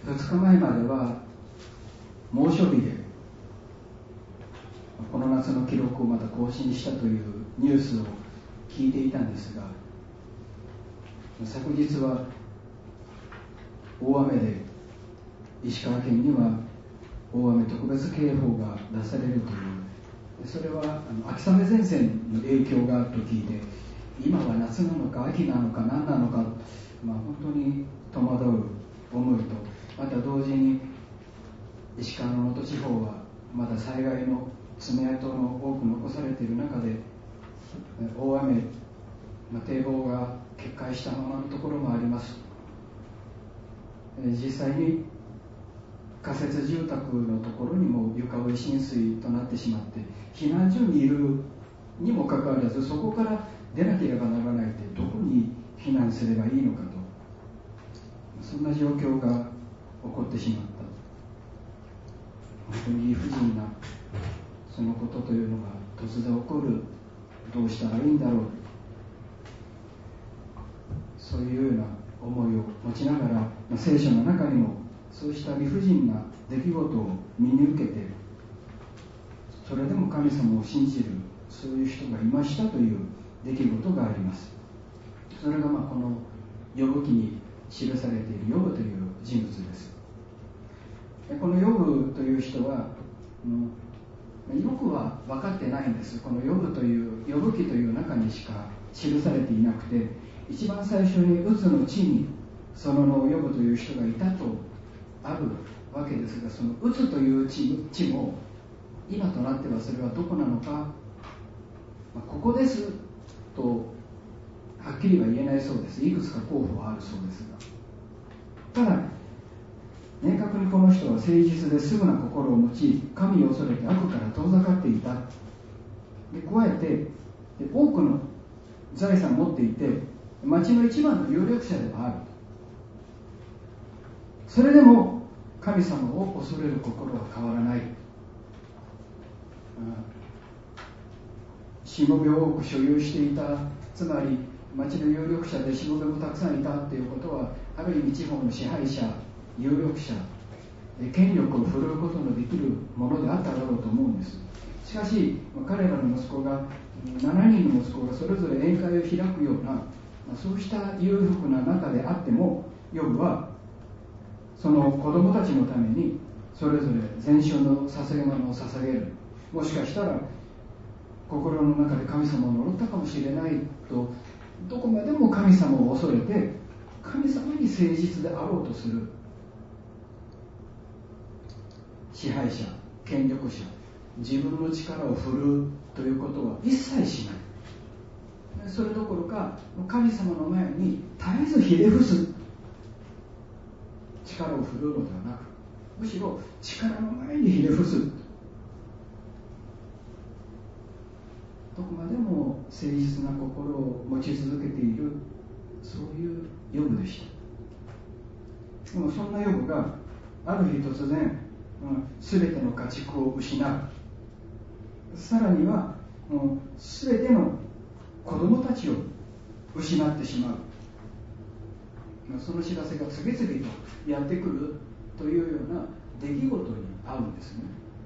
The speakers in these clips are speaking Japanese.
2日前までは猛暑日でこの夏の記録をまた更新したというニュースを聞いていたんですが、昨日は大雨で石川県には大雨特別警報が出されるという、それは秋雨前線の影響がと聞いて、今は夏なのか秋なのか何なのか、本当に戸惑う思いと、また同時に石川の能登地方はまだ災害の爪痕の多く残されている中で、大雨、堤防が決壊したままのところもあります。実際に仮設住宅のところにも床上浸水となってしまって、避難所にいるにもかかわらず、そこから出なければならないって、どこに避難すればいいのかと、そんな状況が起こってしまった。本当に理不尽なそのことというのが突然起こる。どうしたらいいんだろう、そういうような思いを持ちながら、聖書の中にもそうした理不尽な出来事を身に受けて、それでも神様を信じる、そういう人がいましたという出来事があります。それがこのヨブ記に記されているヨブという人物です。このヨブという人はよくは分かってないんです。このヨブ記という中にしか記されていなくて、一番最初にウツの地にそのヨブという人がいたとあるわけですが、そのウツという地も今となってはそれはどこなのか、ここですとはっきりは言えないそうです。いくつか候補はあるそうですが、ただ明確にこの人は誠実ですぐな心を持ち、神を恐れて悪から遠ざかっていた。で加えて多くの財産を持っていて、町の一番の有力者ではある。それでも神様を恐れる心は変わらない。しもべを多く所有していた、つまり町の有力者でしもべもたくさんいたということは、ある意味地方の支配者、有力者、権力を振るうことのできるものであっただろうと思うんです。しかし彼らの息子が、7人の息子がそれぞれ宴会を開くような、そうした裕福な中であっても、ヨブはその子供たちのためにそれぞれ全焼の捧げ物を捧げる。もしかしたら心の中で神様を呪ったかもしれないと、どこまでも神様を恐れて神様に誠実であろうとする支配者、権力者、自分の力を振るうということは一切しない。それどころか神様の前に絶えずひれ伏す、力を振るうのではなく、むしろ力の前にひれ伏す、どこまでも誠実な心を持ち続けている、そういうヨブでした。でもそんなヨブがある日突然、全ての家畜を失う、さらには全ての子供たちを失ってしまう、その知らせが次々とやってくるというような出来事に遭うんですね。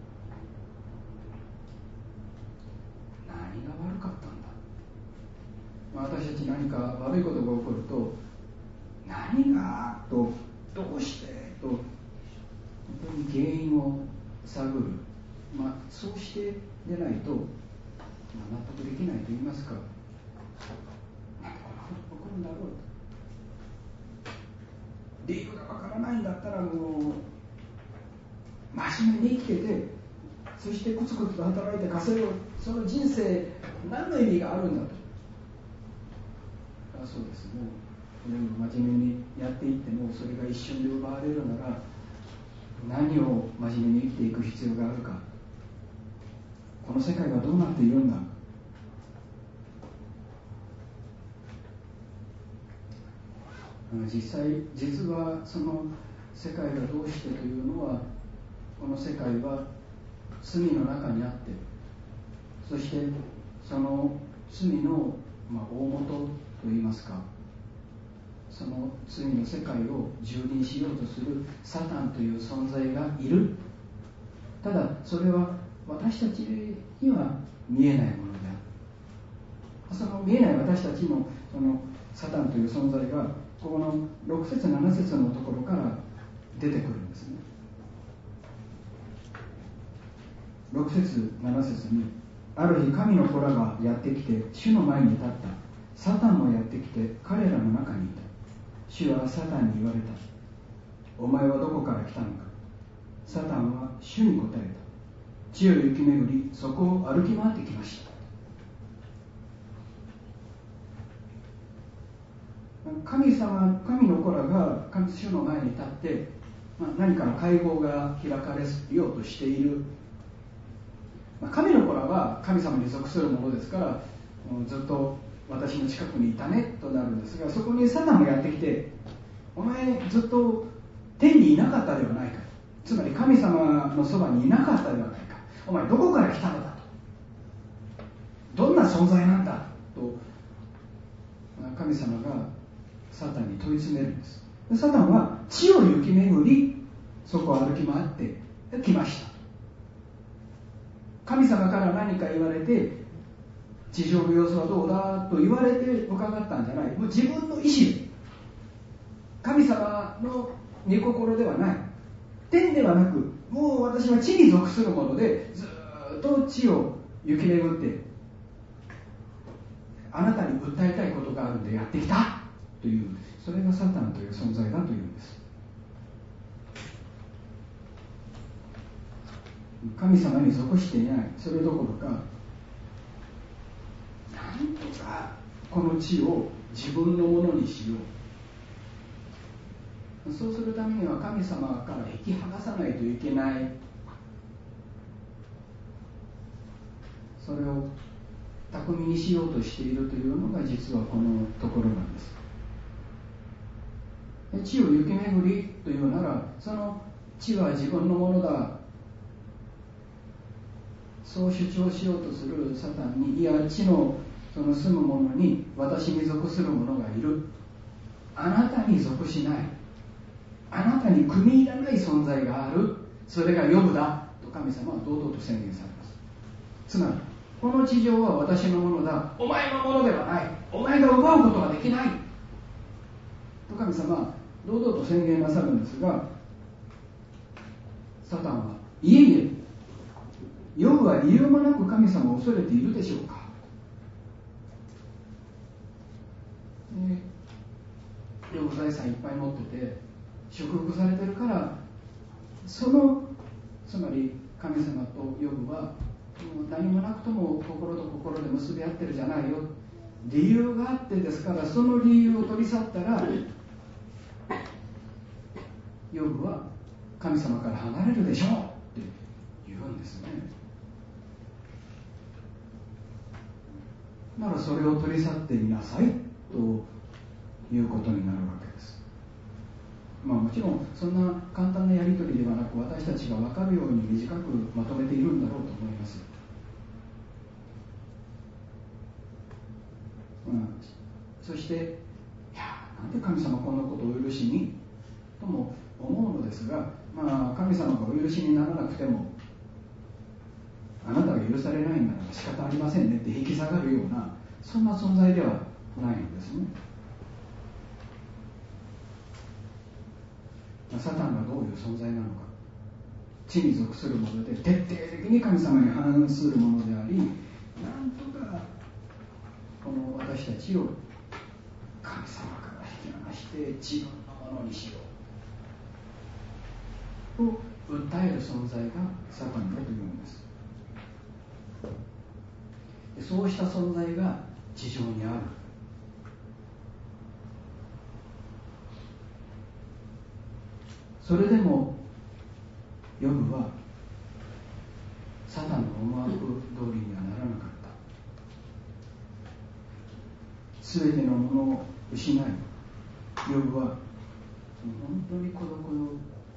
何が悪かったんだ、私たち何か悪いことが起こると、何がと、どうしてと、本当に原因を探る、そうしてでないと、納得できないと言いますか、なんでこんなこと起こるんだろうと、理由がわからないんだったら、もう真面目に生きてて、そしてコツコツと働いて稼ぐ、その人生何の意味があるんだと。そうです、もう真面目にやっていってもそれが一瞬で奪われるなら、何を真面目に生きていく必要があるか。この世界はどうなっているんだ。実はその世界がどうしてというのは、この世界は罪の中にあって、そしてその罪の大元といいますか、 その罪の世界を蹂躙しようとするサタンという存在がいる。ただそれは私たちには見えないものである。その見えない私たちのそのサタンという存在がここの6節7節のところから出てくるんですね。6節7節に、ある日神の子らがやってきて主の前に立った。サタンもやってきて彼らの中にいた。主はサタンに言われた。お前はどこから来たのか。サタンは主に答えた。地を行き巡り、そこを歩き回ってきました。神の子らが主の前に立って、何かの会合が開かれようとしている。神の子らは神様に属するものですから、ずっと私の近くにいたねとなるんですが、そこにサタンがやってきて、お前ずっと天にいなかったではないか、つまり神様のそばにいなかったではないか、お前どこから来たのだと、どんな存在なんだと神様がサタンに問い詰めるんです。サタンは地を行き巡り、そこを歩き回ってきました。神様から何か言われて、地上の様子はどうだと言われて伺ったんじゃない。もう自分の意思で、神様の御心ではない、天ではなく、もう私は地に属するもので、ずっと地を行き巡って、あなたに訴えたいことがあるんでやってきたという、それがサタンという存在だというんです。神様に属していない、それどころか、なんとかこの地を自分のものにしよう。そうするためには神様から引き剥がさないといけない。それを巧みにしようとしているというのが実はこのところなんです。地を行き巡りというなら、その地は自分のものだ、そう主張しようとするサタンに、いや、地のその住む者に私に属する者がいる、あなたに属しない、あなたに組み入らない存在がある、それがヨブだと神様は堂々と宣言されます。つまりこの地上は私のものだ、お前のものではない、お前が奪うことができないと神様は堂々と宣言なさるんですが、サタンはいえいえ、ヨブは理由もなく神様を恐れているでしょうか。ヨブ財産いっぱい持ってて祝福されてるから、つまり神様とヨブは何もなくとも心と心で結び合ってるじゃないよ、理由があってですから、その理由を取り去ったらヨブは神様から離れるでしょうって言うんですね。ならそれを取り去ってみなさいということになるわけです。もちろんそんな簡単なやり取りではなく、私たちが分かるように短くまとめているんだろうと思います。そして、いや、なんで神様こんなことをお許しにとも思うのですが、神様がお許しにならなくても、あなたが許されないんなら仕方ありませんねって引き下がるような、そんな存在ではないんですね。サタンがどういう存在なのか、地に属するもので徹底的に神様に反するものであり、なんとかこの私たちを神様から引き離して自分のものにしようと訴える存在がサタンだというんです。そうした存在が地上にある。それでもヨブはサタンの思惑通りにはならなかった。すべてのものを失い、ヨブは本当に孤独の、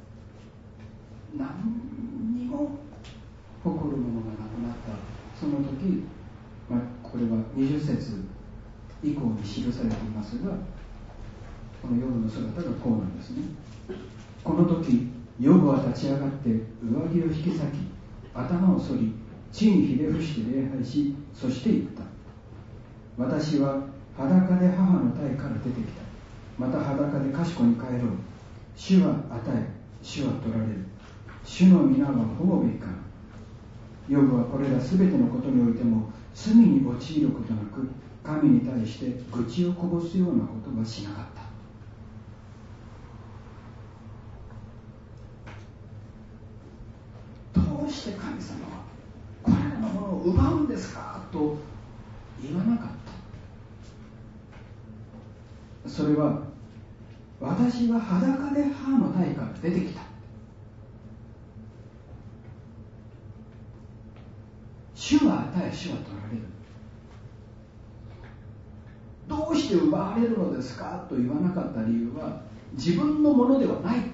何にも誇るものがなくなったその時、これは20節以降に記されていますが、 このヨブの姿がこうなんですね。この時ヨブは立ち上がって上着を引き裂き、頭を剃り、地にひれ伏して礼拝し、そして言った。私は裸で母の体から出てきた。また裸で賢に帰ろう。主は与え、主は取られる。主の皆は保護べきか。ヨブはこれらすべてのことにおいても罪に陥ることなく、神に対して愚痴をこぼすようなことはしなかった。どうして神様はこれらのものを奪うんですかと言わなかった。それは、私は裸で母の体から出てきた。主は与え、主は取られる。どうして奪われるのですかと言わなかった理由は、自分のものではないという